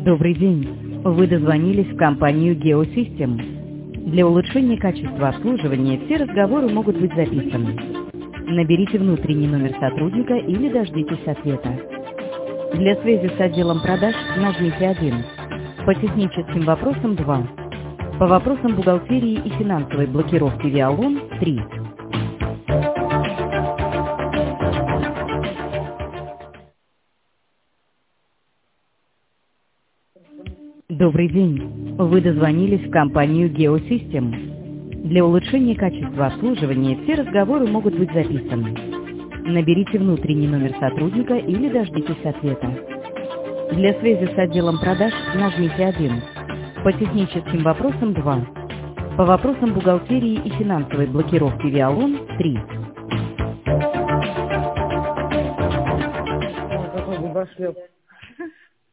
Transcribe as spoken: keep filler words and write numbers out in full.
Добрый день. Вы дозвонились в компанию Geosystem. Для улучшения качества обслуживания все разговоры могут быть записаны. Наберите внутренний номер сотрудника или дождитесь ответа. Для связи с отделом продаж нажмите один. По техническим вопросам два. По вопросам бухгалтерии и финансовой блокировки Виалон три. Добрый день. Вы дозвонились в компанию Geosystem. Для улучшения качества обслуживания все разговоры могут быть записаны. Наберите внутренний номер сотрудника или дождитесь ответа. Для связи с отделом продаж нажмите один. По техническим вопросам два. По вопросам бухгалтерии и финансовой блокировки Виалон три.